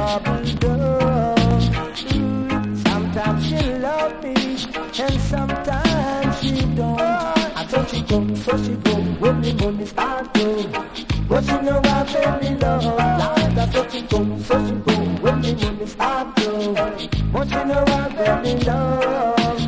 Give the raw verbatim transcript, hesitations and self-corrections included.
trouble though. Mm, sometimes she love me, and sometimes she don't. I thought she go, so she go, when the money start to. But she know I baby love. Lord, I thought she go, so she go, when the money start to. But she know I baby love.